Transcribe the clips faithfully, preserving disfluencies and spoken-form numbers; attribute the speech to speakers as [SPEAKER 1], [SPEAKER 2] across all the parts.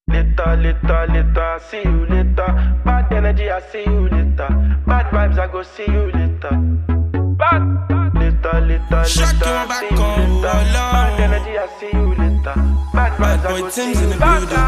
[SPEAKER 1] Later, later, later, see you later. Bad energy, I see you later. Bad vibes, I go see you later. Bad, later, later, later, see you later. Bad energy, I see you later. Bad vibes, I go see you later.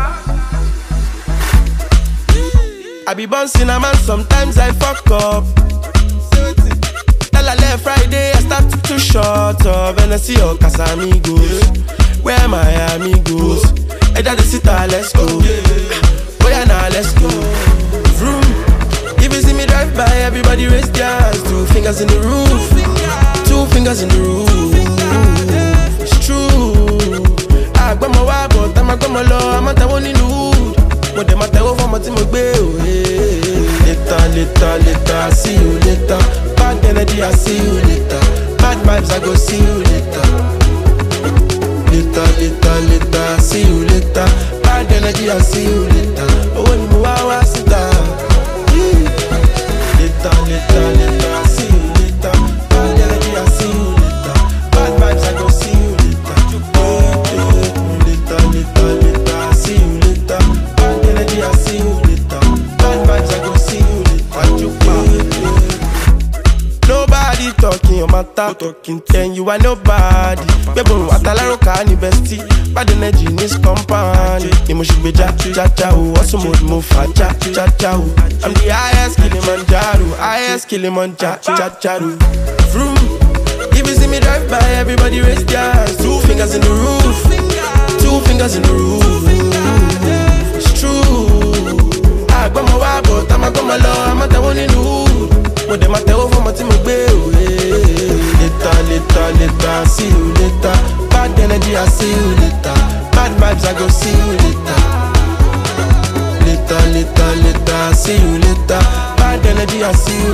[SPEAKER 1] I be bouncing a man, sometimes I fuck up. Tell I left Friday, I start to too short up. And I see your Casamigos. Where my amigos? Hey, daddy, sit down, let's go. Oh yeah, now let's go. Vroom. If you see me drive by, everybody raise their hands. Two fingers in the roof. Two fingers in the roof. It's true. I got my wife, but I'm a got my law. I'm a tawon in the hood. But them a tell for my team of bail. Later, later, later, I see you later. Bad energy, I see you later. Bad vibes, I go see you later. Later, later, later, I see you later. Bad energy, I see you later. Oh, when you are, I sit down. Later, later, later, I see you later. Bad energy, I see you later. Bad vibes, I go see you later. Later, later, later, I see you later. Bad energy, I see you later. Bad vibes, I go see you later. Nobody talking on my top, talking ten, you are nobody. Bebo watalaro kani bestie, bad energy in this company. Imo shigbe ja cha cha oh, also mode move fa cha cha cha oh. I'm the highest Kilimanjaro, highest Kilimanjaro cha cha oh. Vroom. If you see me drive by, everybody raise their hands. Two fingers in the roof, two fingers in the roof. It's true. I got my wife, but I'm a got my law. I'm a the one in the hood. But them a tell for my team of bail. Later, later, later, I see you later. Bad energy, I see you later. Bad vibes, I go see you later. Later, later, later, I see you later. Bad energy, I see you